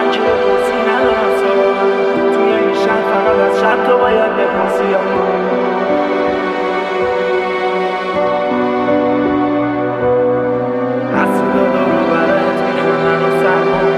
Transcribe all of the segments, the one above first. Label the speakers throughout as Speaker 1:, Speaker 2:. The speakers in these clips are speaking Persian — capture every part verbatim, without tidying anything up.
Speaker 1: هرکی بپرسی ندارم سراغم. توی این شهر فقط از شب تو باید بپرسی. حسودا دارو برات میخوندن و سرما.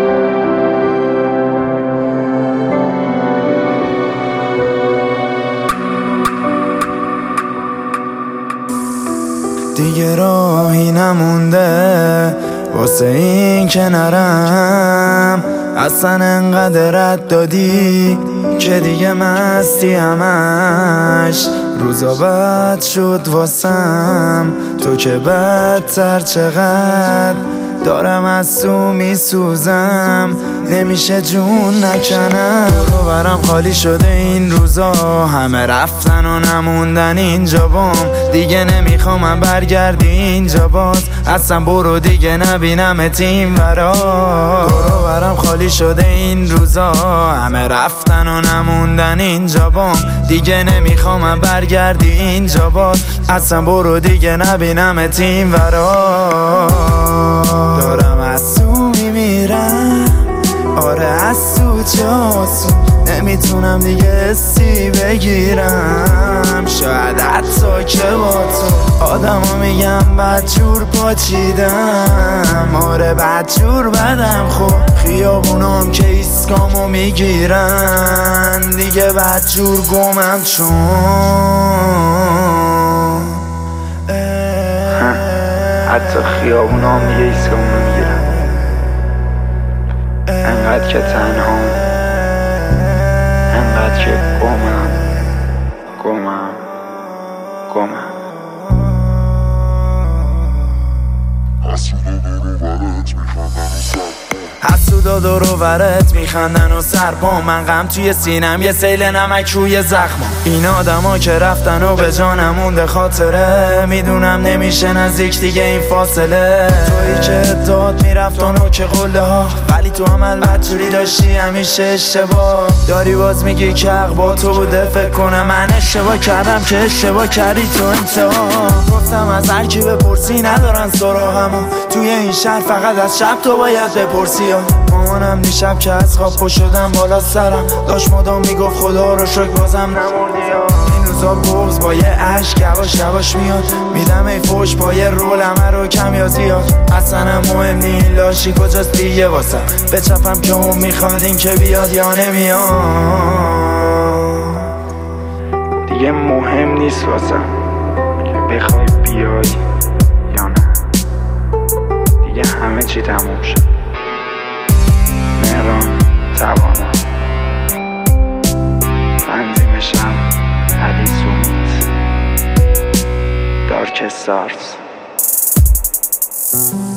Speaker 1: دیگه راهی نمونده واسه این که نرم، اصلا انقدر رد دادی که دیگه مستی همش. روزا بد شد واسم تو که بدتر چقدر دارم از تو میسوزم، نمیشه جون نکنم. رو برم خالی شده این روزا، همه رفتن و نموندن اینجا بام. دیگه نمیخوام من برگردی اینجا باز، اصلا برو دیگه نبینمت این ورا. رو برم خالی شده این روزا، همه رفتن و نموندن اینجا بام. دیگه نمیخوام من برگردی اینجا باز، اصلا برو دیگه نبینمت این ورا. دارم از تو میمیرم، آره از تو جاسو نمیتونم دیگه حسی بگیرم. شاید حتی که با تو آدم ها میگم بدجور پاچیدم، آره بدجور بدم. خب خیابونام که ایسکامو میگیرن دیگه بدجور گمم چون حتی خیابونام دیگه ایسکامو میگیرن. انقدر که تنها، انقدر که گمم گمم گمم. حسودا دورو برت میخندن و سرپا. من غم توی سینم یه سیل نمک روی زخما. این آدم ها که رفتن و به جانم مونده خاطره، میدونم نمیشه نزدیک دیگه این فاصله. تویی که داد میرفتن و که قله ها، ولی تو عمل بدجوری داشتی همیشه اشتباه. داری باز میگی که حق با تو بوده، فکر کنم من اشتباه کردم که اشتباه کردی تو انتها. گفتم از هرکی بپرسی ندارن سراغمو، توی این شهر فقط از شب تو باید بپرسی. مامانم دیشب که از خواب پا شدم بالا سرم، داشت مدام میگفت خدا رو شکر بازم نمردی. این روزا بغض با یه عشق یواش یواش میاد، میدم ای فوش با یه رول همه رو کم یا زیاد. اصلا مهم نی لاشی کجاست دیگه واسم، بچپم که اون میخواد این که بیاد یا نمیاد. دیگه مهم نیست واسم که بخوای بیای یا نه، دیگه همه چی تموم شد. مهران توانم تنظیم شب علی سومیت دارک استارز.